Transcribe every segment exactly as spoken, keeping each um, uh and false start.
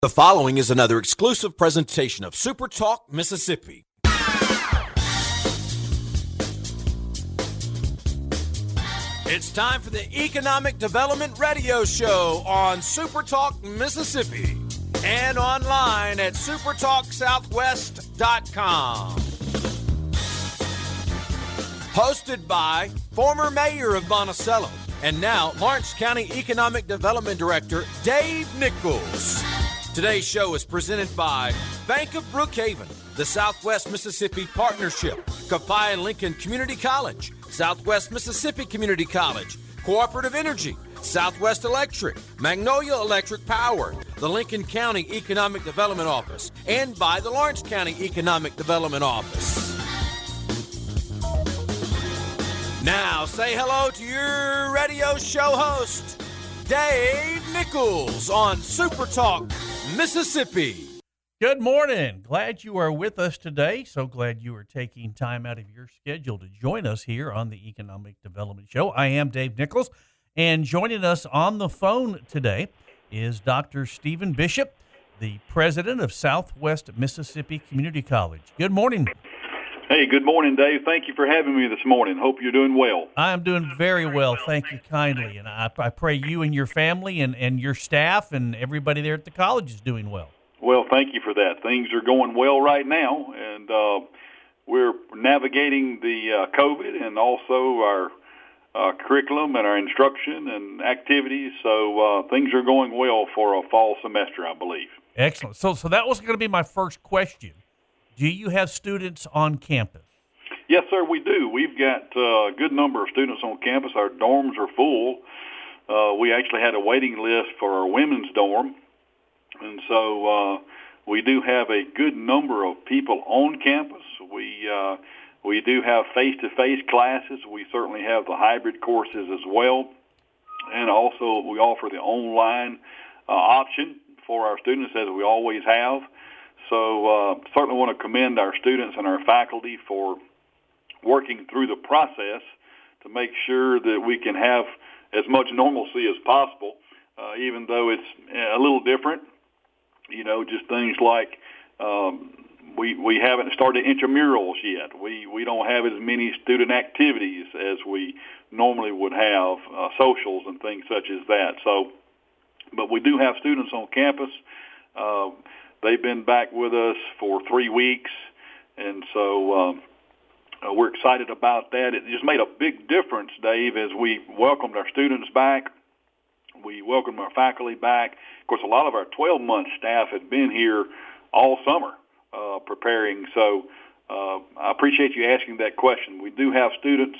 The following is another exclusive presentation of Super Talk Mississippi. It's time for the Economic Development Radio Show on Super Talk Mississippi and online at super talk southwest dot com. Hosted by former mayor of Monticello and now Lawrence County Economic Development Director Dave Nichols. Today's show is presented by Bank of Brookhaven, the Southwest Mississippi Partnership, Copiah Lincoln Community College, Southwest Mississippi Community College, Cooperative Energy, Southwest Electric, Magnolia Electric Power, the Lincoln County Economic Development Office, and by the Lawrence County Economic Development Office. Now, say hello to your radio show host, Dave Nichols on Super Talk Mississippi. Good morning. Glad you are with us today. So glad you are taking time out of your schedule to join us here on the Economic Development Show. I am Dave Nichols, and joining us on the phone today is Doctor Stephen Bishop, the president of Southwest Mississippi Community College. Good morning. Hey, good morning, Dave. Thank you for having me this morning. Hope you're doing well. I am doing very well. Thank you kindly. And I, I pray you and your family and, and your staff and everybody there at the college is doing well. Well, thank you for that. Things are going well right now, and uh, we're navigating the uh, COVID and also our uh, curriculum and our instruction and activities. So uh, things are going well for a fall semester, I believe. Excellent. So, so that was going to be my first question. Do you have students on campus? Yes, sir, we do. We've got uh, a good number of students on campus. Our dorms are full. Uh, we actually had a waiting list for our women's dorm. And so uh, we do have a good number of people on campus. We uh, we do have face-to-face classes. We certainly have the hybrid courses as well. And also we offer the online uh, option for our students, as we always have. So uh, certainly want to commend our students and our faculty for working through the process to make sure that we can have as much normalcy as possible, uh, even though it's a little different. You know, just things like um, we we haven't started intramurals yet. We we don't have as many student activities as we normally would have, uh, socials and things such as that. So, but we do have students on campus. Uh, They've been back with us for three weeks, and so um, uh, we're excited about that. It just made a big difference, Dave, as we welcomed our students back. We welcomed our faculty back. Of course, a lot of our twelve-month staff had been here all summer uh, preparing, so uh, I appreciate you asking that question. We do have students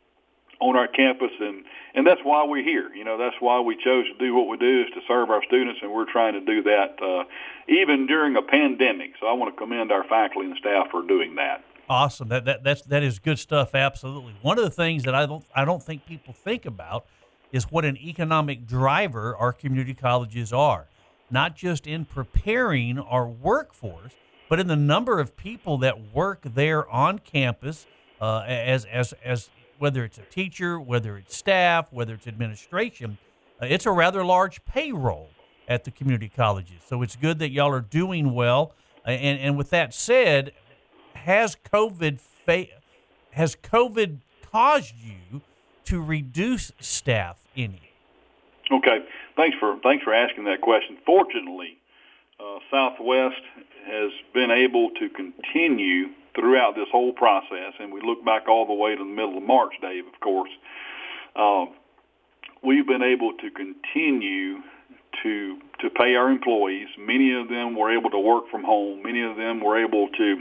on our campus, and, and that's why we're here. You know, that's why we chose to do what we do, is to serve our students, and we're trying to do that uh, even during a pandemic. So I want to commend our faculty and staff for doing that. Awesome. That that that's that is good stuff. Absolutely. One of the things that I don't I don't think people think about is what an economic driver our community colleges are, not just in preparing our workforce, but in the number of people that work there on campus uh, as as as whether it's a teacher, whether it's staff, whether it's administration. Uh, it's a rather large payroll at the community colleges. So it's good that y'all are doing well. Uh, and, and with that said, has COVID fa- has COVID caused you to reduce staff any? Okay, thanks for thanks for asking that question. Fortunately, uh, Southwest has been able to continue throughout this whole process, and we look back all the way to the middle of March, Dave, of course. Uh, we've been able to continue to to pay our employees. Many of them were able to work from home. Many of them were able to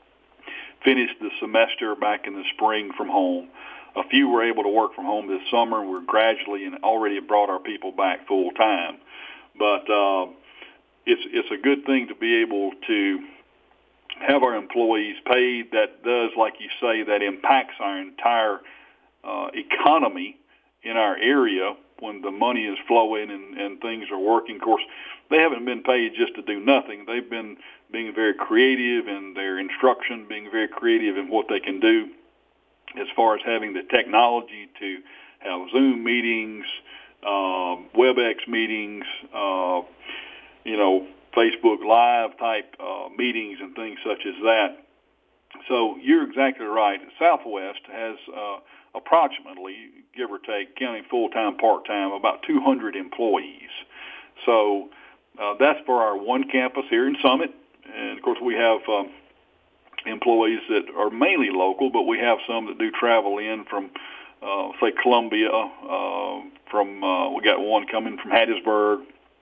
finish the semester back in the spring from home. A few were able to work from home this summer. We're gradually and already brought our people back full time. But uh, it's it's a good thing to be able to have our employees paid. That does, like you say, that impacts our entire uh, economy in our area when the money is flowing and, and things are working. Of course, they haven't been paid just to do nothing. They've been being very creative in their instruction, being very creative in what they can do as far as having the technology to have Zoom meetings, uh, WebEx meetings, uh, you know, Facebook Live type uh, meetings and things such as that. So you're exactly right. Southwest has uh, approximately, give or take, counting full-time, part-time, about two hundred employees. So uh, that's for our one campus here in Summit. And, of course, we have um, employees that are mainly local, but we have some that do travel in from, uh, say, Columbia. Uh, from uh, we got one coming from Hattiesburg.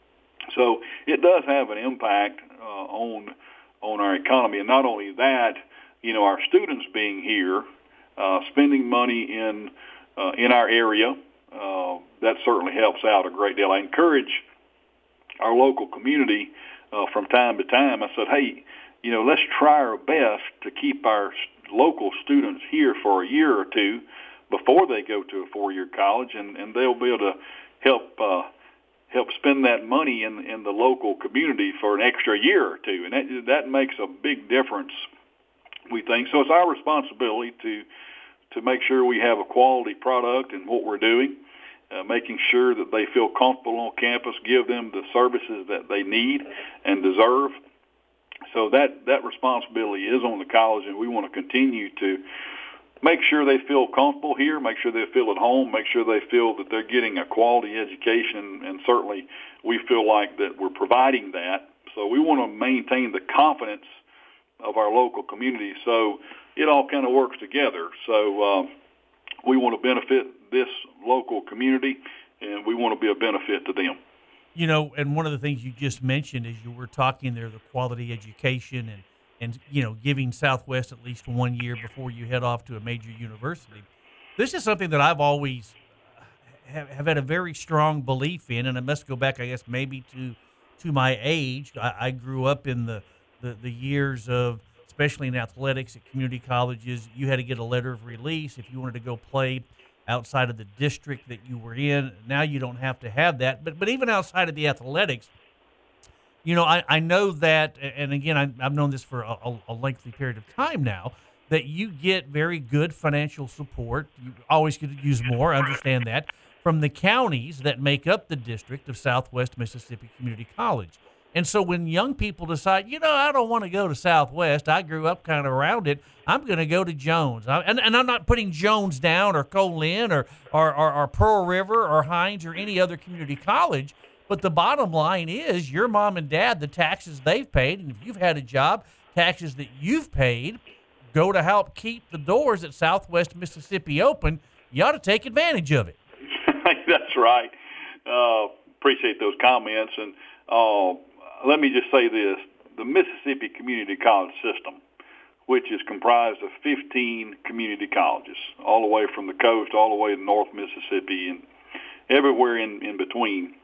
So it does have an impact uh, on on our economy. And not only that, you know, our students being here, uh, spending money in uh, in our area, uh, that certainly helps out a great deal. I encourage our local community uh, from time to time. I said, hey, you know, let's try our best to keep our local students here for a year or two before they go to a four-year college, and, and they'll be able to help uh, help spend that money in in the local community for an extra year or two, and that that makes a big difference, we think. So it's our responsibility to to make sure we have a quality product in what we're doing, uh, making sure that they feel comfortable on campus, give them the services that they need and deserve. So that, that responsibility is on the college, and we want to continue to make sure they feel comfortable here, make sure they feel at home, make sure they feel that they're getting a quality education, and certainly we feel like that we're providing that. So we want to maintain the confidence of our local community, so it all kind of works together. So uh, we want to benefit this local community, and we want to be a benefit to them. You know, and one of the things you just mentioned as you were talking there, the quality education and, and, you know, giving Southwest at least one year before you head off to a major university. This is something that I've always have, have had a very strong belief in, and I must go back, I guess, maybe to to my age. I, I grew up in the, the, the years of, especially in athletics at community colleges, you had to get a letter of release if you wanted to go play outside of the district that you were in. Now you don't have to have that. But but even outside of the athletics, you know, I, I know that, and again, I, I've known this for a, a lengthy period of time now, that you get very good financial support. You always could use more, I understand that, from the counties that make up the district of Southwest Mississippi Community College. And so when young people decide, you know, I don't want to go to Southwest, I grew up kind of around it, I'm going to go to Jones. I, and, and I'm not putting Jones down or Colin or, or, or, or Pearl River or Hines or any other community college, but the bottom line is your mom and dad, the taxes they've paid, and if you've had a job, taxes that you've paid, go to help keep the doors at Southwest Mississippi open. You ought to take advantage of it. That's right. Uh, appreciate those comments. And uh, let me just say this. The Mississippi Community College System, which is comprised of fifteen community colleges, all the way from the coast, all the way to North Mississippi, and everywhere in, in between,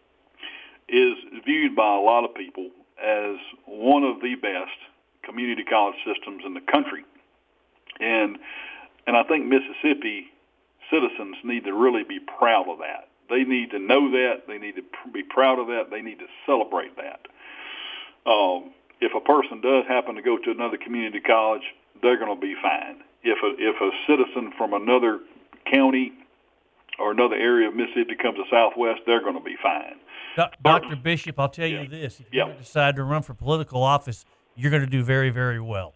is viewed by a lot of people as one of the best community college systems in the country. And and I think Mississippi citizens need to really be proud of that. They need to know that. They need to be proud of that. They need to celebrate that. Um, if a person does happen to go to another community college, they're going to be fine. If a, if a citizen from another county or another area of Mississippi comes to Southwest, they're going to be fine. Doctor Bishop, I'll tell you yeah. this. If yeah. you decide to run for political office, you're going to do very, very well.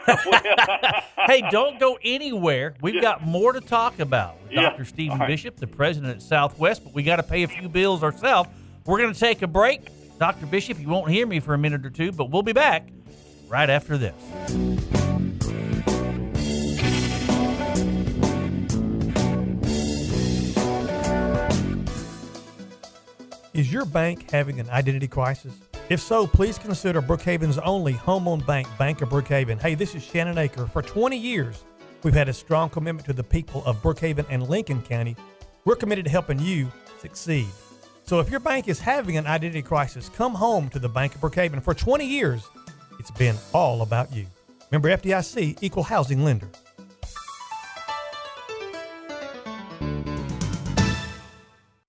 Hey, don't go anywhere. We've yeah. got more to talk about with yeah. Doctor Stephen right. Bishop, the president at Southwest, but we got to pay a few bills ourselves. We're going to take a break. Doctor Bishop, you won't hear me for a minute or two, but we'll be back right after this. Is your bank having an identity crisis? If so, please consider Brookhaven's only home-owned bank, Bank of Brookhaven. Hey, this is Shannon Aker. For twenty years, we've had a strong commitment to the people of Brookhaven and Lincoln County. We're committed to helping you succeed. So if your bank is having an identity crisis, come home to the Bank of Brookhaven. For twenty years, it's been all about you. Member F D I C, Equal Housing Lender. The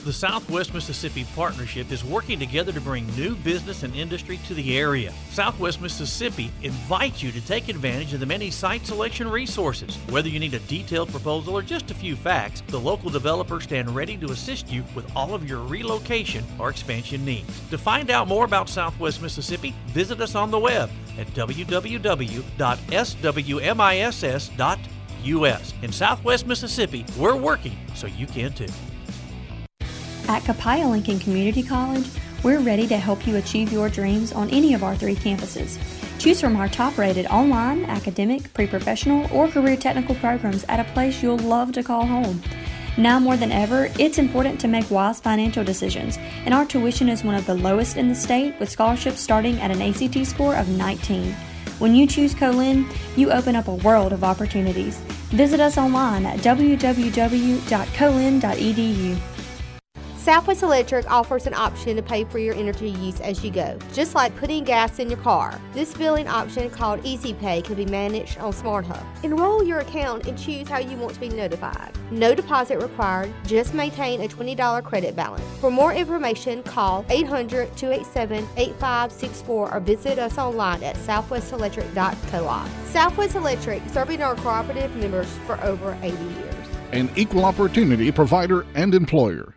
The Southwest Mississippi Partnership is working together to bring new business and industry to the area. Southwest Mississippi invites you to take advantage of the many site selection resources. Whether you need a detailed proposal or just a few facts, the local developers stand ready to assist you with all of your relocation or expansion needs. To find out more about Southwest Mississippi, visit us on the web at w w w dot s w miss dot u s. In Southwest Mississippi, we're working so you can too. At Copiah Lincoln Community College, we're ready to help you achieve your dreams on any of our three campuses. Choose from our top-rated online, academic, pre-professional, or career technical programs at a place you'll love to call home. Now more than ever, it's important to make wise financial decisions, and our tuition is one of the lowest in the state, with scholarships starting at an A C T score of nineteen. When you choose Colin, you open up a world of opportunities. Visit us online at w w w dot colin dot e d u. Southwest Electric offers an option to pay for your energy use as you go, just like putting gas in your car. This billing option, called Easy Pay, can be managed on SmartHub. Enroll your account and choose how you want to be notified. No deposit required, just maintain a twenty dollars credit balance. For more information, call eight hundred, two eight seven, eight five six four or visit us online at southwest electric dot coop. Southwest Electric, serving our cooperative members for over eighty years. An equal opportunity provider and employer.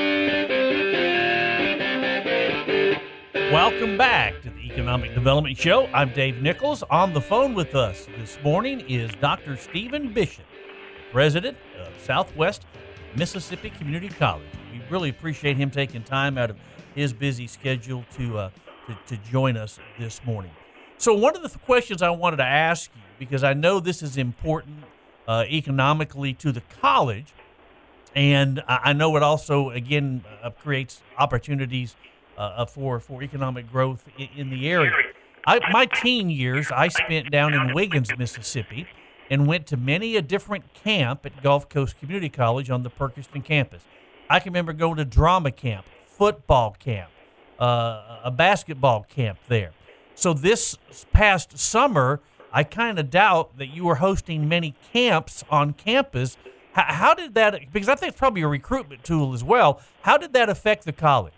Welcome back to the Economic Development Show. I'm Dave Nichols. On the phone with us this morning is Doctor Stephen Bishop, president of Southwest Mississippi Community College. We really appreciate him taking time out of his busy schedule to uh, to, to join us this morning. So one of the th- questions I wanted to ask you, because I know this is important uh, economically to the college, and I, I know it also, again, uh, creates opportunities Uh, for for economic growth in, in the area. I, my teen years, I spent down in Wiggins, Mississippi, and went to many a different camp at Gulf Coast Community College on the Perkiston campus. I can remember going to drama camp, football camp, uh, a basketball camp there. So this past summer, I kind of doubt that you were hosting many camps on campus. How, how did that, because I think it's probably a recruitment tool as well, how did that affect the college?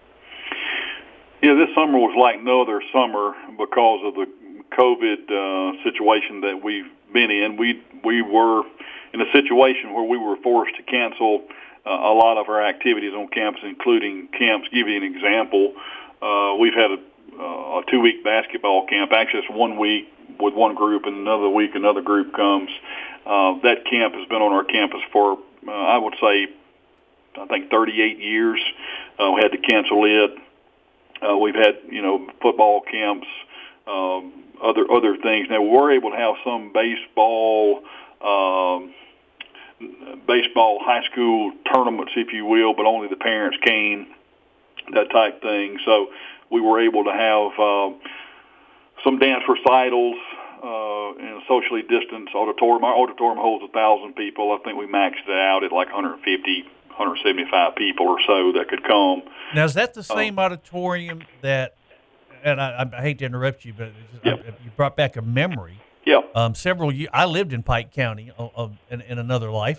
Yeah, this summer was like no other summer because of the COVID uh, situation that we've been in. We we were in a situation where we were forced to cancel uh, a lot of our activities on campus, including camps. Give you an example, uh, we've had a, uh, a two-week basketball camp. Actually, it's one week with one group, and another week another group comes. Uh, that camp has been on our campus for, uh, I would say, I think thirty-eight years. Uh, we had to cancel it. Uh, we've had, you know, football camps, um, other other things. Now, we were able to have some baseball, um, baseball high school tournaments, if you will, but only the parents came, that type thing. So we were able to have uh, some dance recitals uh, in a socially distanced auditorium. Our auditorium holds one thousand people. I think we maxed it out at like one hundred fifty, one hundred seventy-five people or so that could come. Now, is that the same um, auditorium that, and I, I hate to interrupt you, but yeah. I, you brought back a memory. Yeah. Um, several years, I lived in Pike County uh, uh, in, in another life.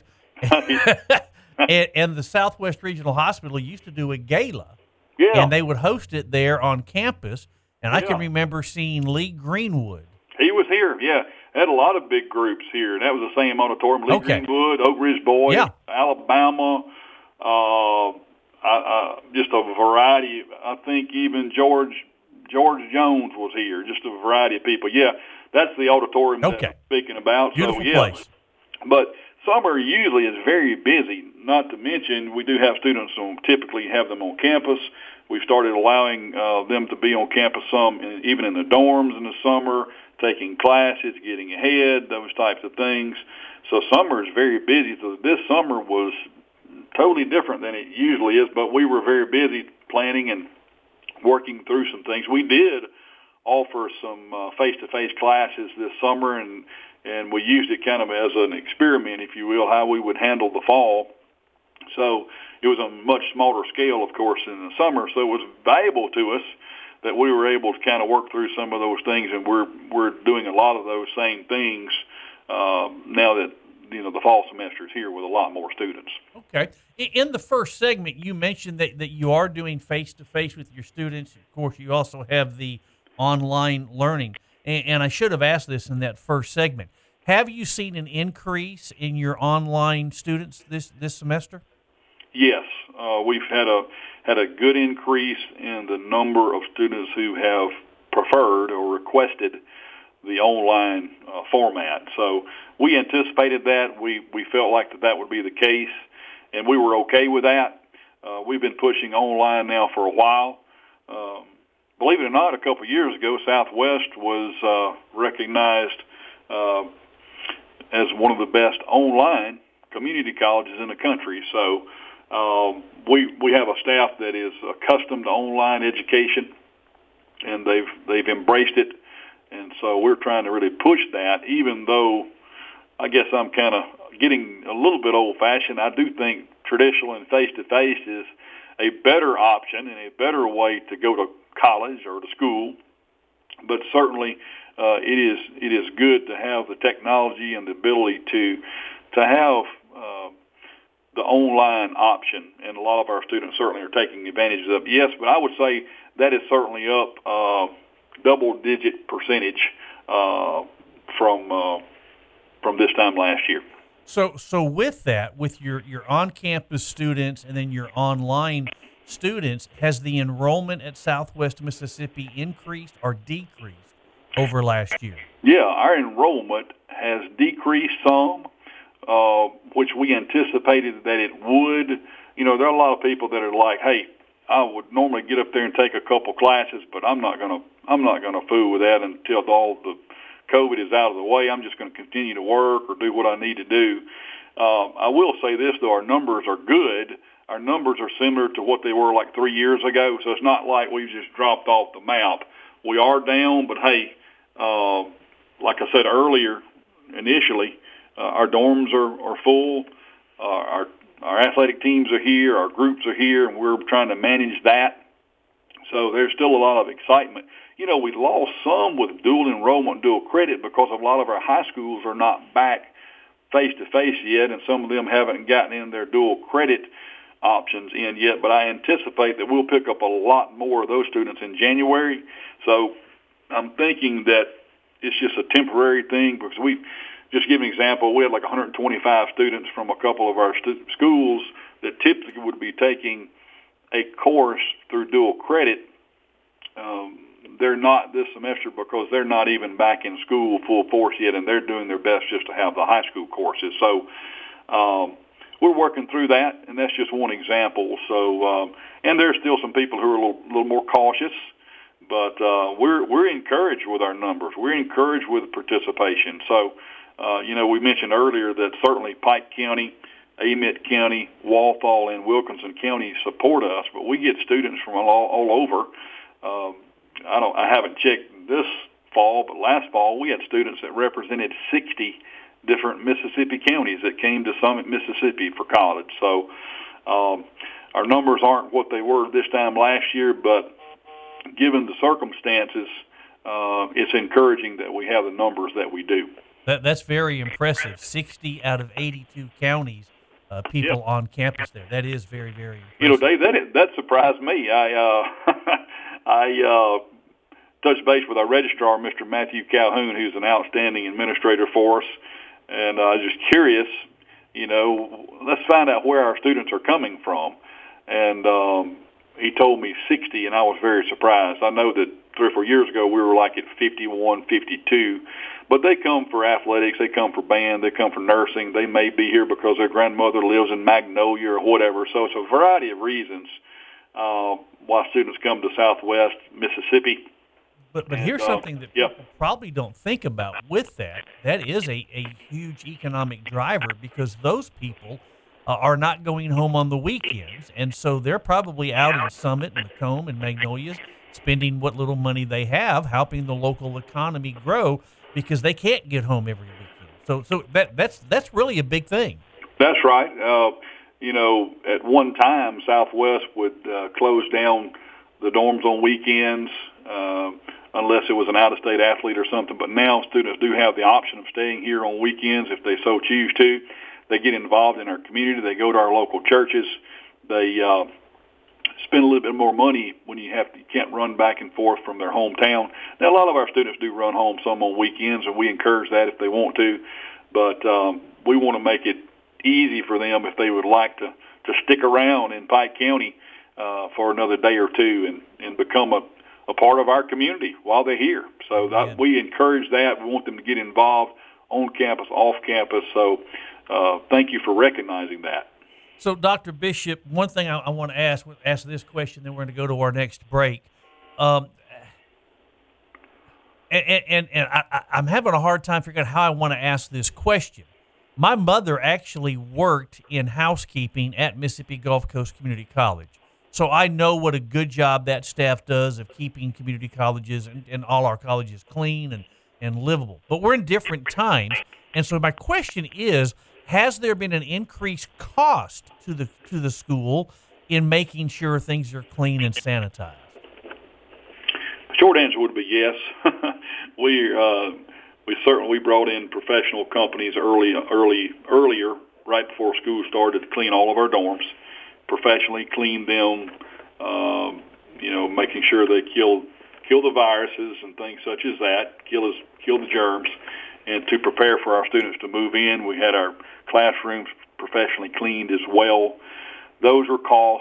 and, and the Southwest Regional Hospital used to do a gala. Yeah. And they would host it there on campus. And yeah. I can remember seeing Lee Greenwood. He was here, yeah. Had a lot of big groups here, and that was the same auditorium. Lee okay. Greenwood, Oak Ridge Boys, yeah. Alabama, uh, I, I, just a variety. I think even George George Jones was here. Just a variety of people. Yeah, that's the auditorium okay. that I'm speaking about. Beautiful so, yeah. place. But summer usually is very busy. Not to mention, we do have students who typically have them on campus. We've started allowing uh, them to be on campus some, in, even in the dorms in the summer, taking classes, getting ahead, those types of things. So summer is very busy. So this summer was totally different than it usually is, but we were very busy planning and working through some things. We did offer some uh, face-to-face classes this summer, and, and we used it kind of as an experiment, if you will, how we would handle the fall. So it was a much smaller scale, of course, in the summer, so it was valuable to us that we were able to kind of work through some of those things, and we're we're doing a lot of those same things uh, now that you know, the fall semesters here with a lot more students. Okay. In the first segment, you mentioned that, that you are doing face-to-face with your students. Of course, you also have the online learning. And, and I should have asked this in that first segment. Have you seen an increase in your online students this, this semester? Yes. Uh, we've had a had a good increase in the number of students who have preferred or requested the online uh, format. So we anticipated that. We, we felt like that, that would be the case, and we were okay with that. Uh, we've been pushing online now for a while. Um, believe it or not, a couple of years ago, Southwest was uh, recognized uh, as one of the best online community colleges in the country. So um, we we have a staff that is accustomed to online education, and they've they've embraced it. And so we're trying to really push that, even though I guess I'm kind of getting a little bit old-fashioned. I do think traditional and face-to-face is a better option and a better way to go to college or to school. But certainly uh, it is it is good to have the technology and the ability to to have uh, the online option, and a lot of our students certainly are taking advantage of it. Yes, but I would say that is certainly up uh, double-digit percentage uh, from uh, from this time last year. So, so with that, with your, your on-campus students and then your online students, has the enrollment at Southwest Mississippi increased or decreased over last year? Yeah, our enrollment has decreased some, uh, which we anticipated that it would. You know, there are a lot of people that are like, "Hey, I would normally get up there and take a couple classes, but I'm not gonna I'm not gonna fool with that until all the COVID is out of the way. I'm just going to continue to work or do what I need to do." Uh, I will say this, though, our numbers are good. Our numbers are similar to what they were like three years ago, so it's not like we've just dropped off the map. We are down, but hey, uh, like I said earlier, initially, uh, our dorms are, are full. Uh, our our athletic teams are here. Our groups are here, and we're trying to manage that. So there's still a lot of excitement. You know, we lost some with dual enrollment, dual credit, because a lot of our high schools are not back face-to-face yet, and some of them haven't gotten in their dual credit options in yet. But I anticipate that we'll pick up a lot more of those students in January. So I'm thinking that it's just a temporary thing, because we, just give an example, we had like one hundred twenty-five students from a couple of our stu- schools that typically would be taking a course through dual credit. Um, they're not this semester because they're not even back in school full force yet, and they're doing their best just to have the high school courses. So um, we're working through that, and that's just one example. So, um, and there's still some people who are a little, little more cautious, but uh, we're we're encouraged with our numbers. We're encouraged with participation. So, uh, you know, we mentioned earlier that certainly Pike County, Amite County, Walthall, and Wilkinson County support us, but we get students from all, all over. Um, I don't. I haven't checked this fall, but last fall we had students that represented sixty different Mississippi counties that came to Summit, Mississippi for college. So um, our numbers aren't what they were this time last year, but given the circumstances, uh, it's encouraging that we have the numbers that we do. That, that's very impressive. sixty out of eighty-two counties, uh, people yep. on campus there. That is very, very impressive. You know, Dave, that that surprised me. I uh, I uh, touched base with our registrar, Mister Matthew Calhoun, who's an outstanding administrator for us, and I uh, was just curious. You know, let's find out where our students are coming from, and um, he told me sixty, and I was very surprised. I know that three or four years ago we were like at fifty-one, fifty-two. But they come for athletics, they come for band, they come for nursing. They may be here because their grandmother lives in Magnolia or whatever. So it's a variety of reasons uh, why students come to Southwest Mississippi. But but and, here's uh, something that yeah. people probably don't think about with that. That is a, a huge economic driver, because those people uh, are not going home on the weekends. And so they're probably out in Summit and Macomb and Magnolias spending what little money they have, helping the local economy grow, because they can't get home every weekend. So so that that's that's really a big thing. That's right. Uh, you know, at one time, Southwest would uh, close down the dorms on weekends uh, unless it was an out-of-state athlete or something. But now students do have the option of staying here on weekends if they so choose to. They get involved in our community. They go to our local churches. They uh, spend a little bit more money when you have to, you can't run back and forth from their hometown. Now, a lot of our students do run home some on weekends, and we encourage that if they want to. But um, we want to make it easy for them if they would like to, to stick around in Pike County uh, for another day or two and, and become a, a part of our community while they're here. So that, we encourage that. We want them to get involved on campus, off campus. So uh, thank you for recognizing that. So, Doctor Bishop, one thing I, I want to ask, ask this question, then we're going to go to our next break. Um, and and, and I, I'm having a hard time figuring out how I want to ask this question. My mother actually worked in housekeeping at Mississippi Gulf Coast Community College. So I know what a good job that staff does of keeping community colleges and, and all our colleges clean and, and livable. But we're in different times. And so my question is, has there been an increased cost to the to the school in making sure things are clean and sanitized? The short answer would be yes. we uh, we certainly we brought in professional companies early early earlier right before school started to clean all of our dorms, professionally clean them, um, you know, making sure they kill kill the viruses and things such as that, kill us kill the germs. And to prepare for our students to move in, we had our classrooms professionally cleaned as well. Those were cost.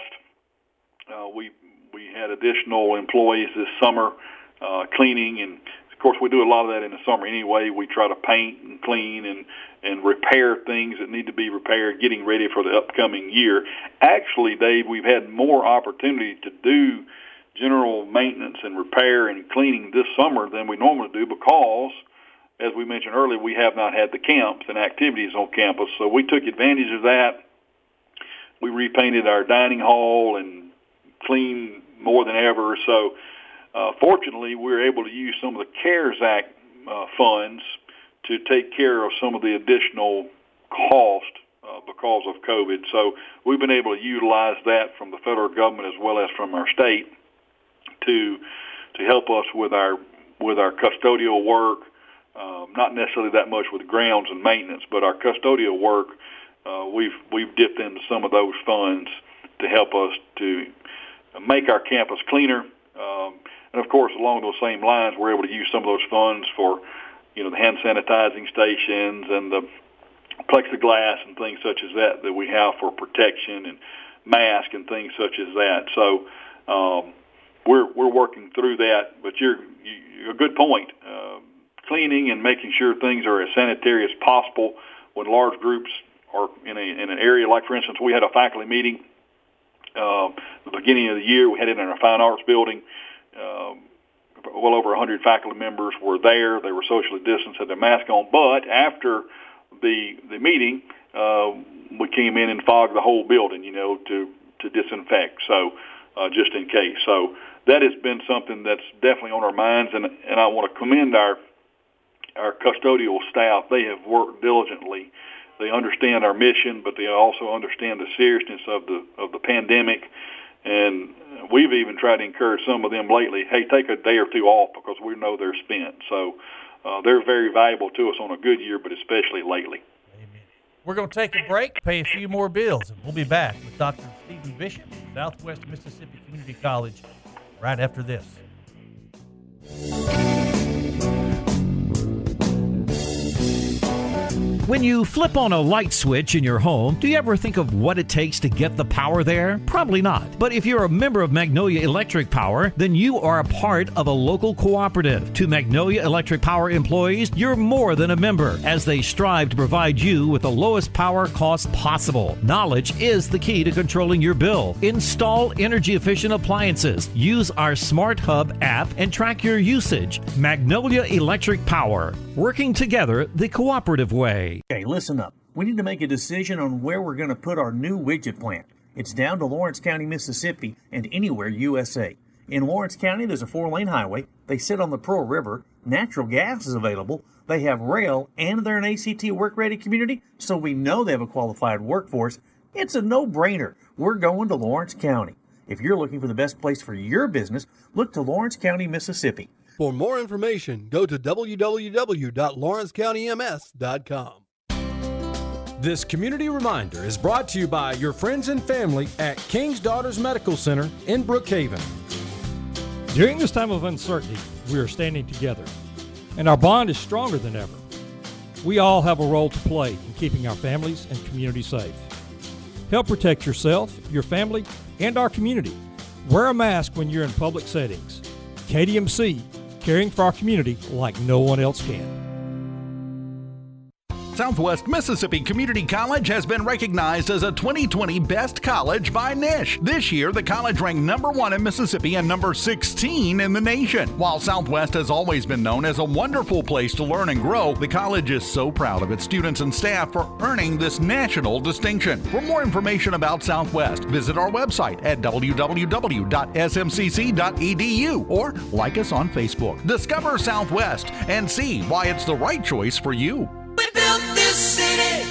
Uh, we we had additional employees this summer uh, cleaning, and of course we do a lot of that in the summer anyway. We try to paint and clean and, and repair things that need to be repaired, getting ready for the upcoming year. Actually, Dave, we've had more opportunity to do general maintenance and repair and cleaning this summer than we normally do because, as we mentioned earlier, we have not had the camps and activities on campus. So we took advantage of that. We repainted our dining hall and cleaned more than ever. So uh, fortunately, we were able to use some of the CARES Act uh, funds to take care of some of the additional cost uh, because of COVID. So we've been able to utilize that from the federal government as well as from our state to to help us with our with our custodial work. Um, not necessarily that much with grounds and maintenance, but our custodial work, uh, we've we've dipped into some of those funds to help us to make our campus cleaner. Um, and of course, along those same lines, we're able to use some of those funds for, you know, the hand sanitizing stations and the plexiglass and things such as that that we have for protection and masks and things such as that. So um, we're we're working through that. But you're, you're a good point. Um, Cleaning and making sure things are as sanitary as possible when large groups are in a in an area. Like, for instance, we had a faculty meeting uh, the beginning of the year. We had it in our fine arts building. Um, well over one hundred faculty members were there. They were socially distanced, had their mask on. But after the the meeting, uh, we came in and fogged the whole building, you know, to to disinfect. So uh, just in case. So that has been something that's definitely on our minds, and and I want to commend our our custodial staff. They have worked diligently. They understand our mission, but they also understand the seriousness of the of the pandemic. And we've even tried to encourage some of them lately, hey, take a day or two off because we know they're spent. So uh, they're very valuable to us on a good year, but especially lately. Amen. We're going to take a break, pay a few more bills, and we'll be back with Doctor Stephen Bishop from Southwest Mississippi Community College right after this. When you flip on a light switch in your home, do you ever think of what it takes to get the power there? Probably not. But if you're a member of Magnolia Electric Power, then you are a part of a local cooperative. To Magnolia Electric Power employees, you're more than a member, as they strive to provide you with the lowest power cost possible. Knowledge is the key to controlling your bill. Install energy-efficient appliances. Use our Smart Hub app and track your usage. Magnolia Electric Power. Working together the cooperative way. Okay, listen up. We need to make a decision on where we're going to put our new widget plant. It's down to Lawrence County, Mississippi, and anywhere U S A. In Lawrence County, there's a four-lane highway. They sit on the Pearl River. Natural gas is available. They have rail, and they're an A C T work-ready community, so we know they have a qualified workforce. It's a no-brainer. We're going to Lawrence County. If you're looking for the best place for your business, look to Lawrence County, Mississippi. For more information, go to w w w dot lawrence county m s dot com. This community reminder is brought to you by your friends and family at King's Daughters Medical Center in Brookhaven. During this time of uncertainty, we are standing together, and our bond is stronger than ever. We all have a role to play in keeping our families and community safe. Help protect yourself, your family, and our community. Wear a mask when you're in public settings. K D M C, caring for our community like no one else can. Southwest Mississippi Community College has been recognized as a twenty twenty Best College by Niche. This year, the college ranked number one in Mississippi and number sixteen in the nation. While Southwest has always been known as a wonderful place to learn and grow, the college is so proud of its students and staff for earning this national distinction. For more information about Southwest, visit our website at w w w dot s m c c dot e d u or like us on Facebook. Discover Southwest and see why it's the right choice for you. We built this city.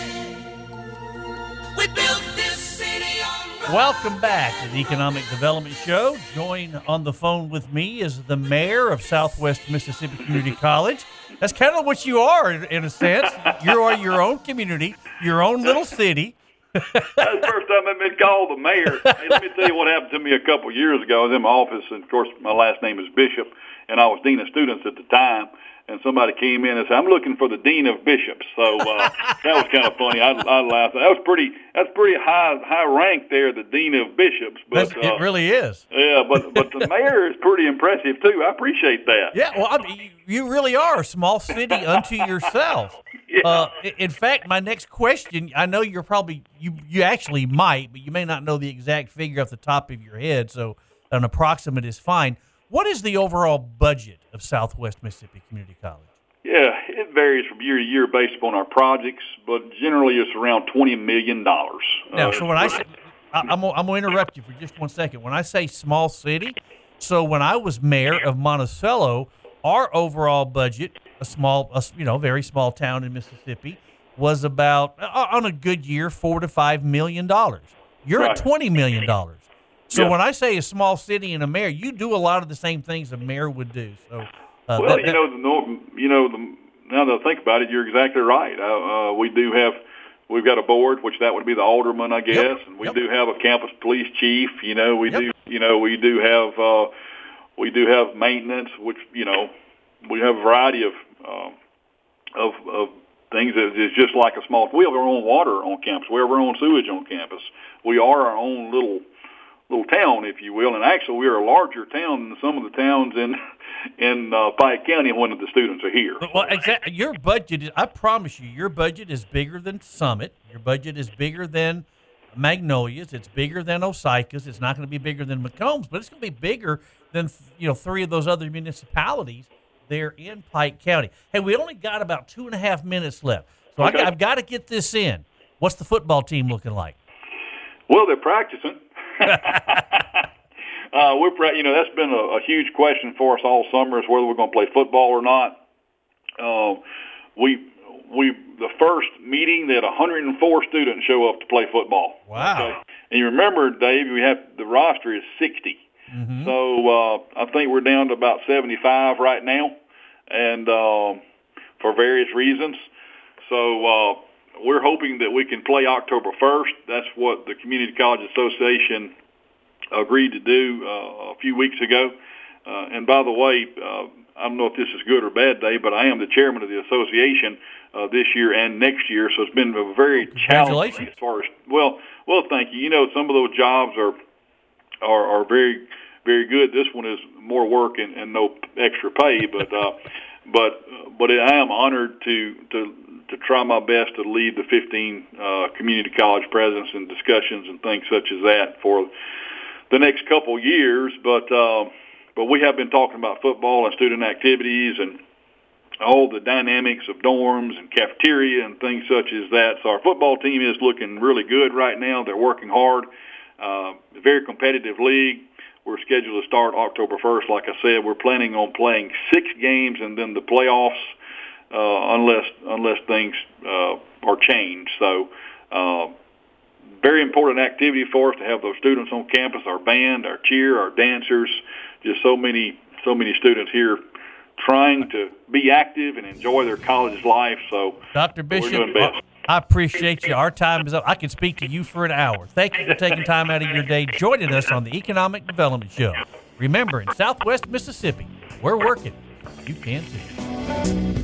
We built this city on... Welcome back to the Economic Development Show. Joined on the phone with me is the mayor of Southwest Mississippi Community College. That's kind of what you are, in, in a sense. You are your own community, your own little city. That's the first time I've been called the mayor. Hey, let me tell you what happened to me a couple of years ago. I was in my office, and, of course, my last name is Bishop, and I was dean of students at the time. And somebody came in and said, "I'm looking for the dean of bishops." So uh, that was kind of funny. I, I laughed. That was pretty. That's pretty high high rank there, the dean of bishops. But uh, it really is. Yeah, but but the mayor is pretty impressive too. I appreciate that. Yeah, well, I mean, you really are a small city unto yourself. Yeah. Uh, in fact, my next question, I know you're probably you you actually might, but you may not know the exact figure off the top of your head. So an approximate is fine. What is the overall budget of Southwest Mississippi Community College? Yeah, it varies from year to year based upon our projects, but generally it's around twenty million dollars. Now, uh, so when I say, I, I'm, I'm going to interrupt you for just one second. When I say small city, so when I was mayor of Monticello, our overall budget, a small, a, you know, very small town in Mississippi, was about, uh, on a good year, four to five million dollars. You're right. at twenty million dollars. So yeah. when I say a small city and a mayor, you do a lot of the same things a mayor would do. So, uh, well, that, you that, know, the you know, the, now that I think about it, you're exactly right. Uh, uh, we do have, we've got a board, which that would be the alderman, I guess, yep. and we yep. do have a campus police chief. You know, we yep. do, you know, we do have, uh, we do have maintenance, which you know, we have a variety of, uh, of, of things that is just like a small. We have our own water on campus. We have our own sewage on campus. We are our own little. little town, if you will, and actually we are a larger town than some of the towns in in uh, Pike County when the students are here. Well, exactly. Your budget is, I promise you, your budget is bigger than Summit. Your budget is bigger than Magnolias. It's bigger than Osicas. It's not going to be bigger than McCombs, but it's going to be bigger than, you know, three of those other municipalities there in Pike County. Hey, we only got about two and a half minutes left, so okay. I, I've got to get this in. What's the football team looking like? Well, they're practicing. uh, we're, pra- you know, that's been a, a huge question for us all summer is whether we're going to play football or not. Uh, we, we, the first meeting that one hundred four students show up to play football. Wow! Okay? And you remember, Dave, we have the roster is sixty. Mm-hmm. So uh, I think we're down to about seventy-five right now, and uh, for various reasons. So. Uh, We're hoping that we can play October first. That's what the Community College Association agreed to do uh, a few weeks ago. Uh, and by the way, uh, I don't know if this is good or bad, Dave, but I am the chairman of the association uh, this year and next year. So it's been a very challenging as far as well. Well, thank you. You know, some of those jobs are are, are very very good. This one is more work and, and no extra pay, but uh, but but I am honored to to. to try my best to lead the fifteen uh, community college presidents and discussions and things such as that for the next couple years. But uh, but we have been talking about football and student activities and all the dynamics of dorms and cafeteria and things such as that. So our football team is looking really good right now. They're working hard. Uh, a very competitive league. We're scheduled to start October first. Like I said, we're planning on playing six games and then the playoffs. Uh, unless unless things uh, are changed. So uh, very important activity for us to have those students on campus, our band, our cheer, our dancers, just so many so many students here trying to be active and enjoy their college life. So, Doctor we're Bishop, doing best. I appreciate you. Our time is up. I could speak to you for an hour. Thank you for taking time out of your day joining us on the Economic Development Show. Remember, in Southwest Mississippi, we're working. You can too.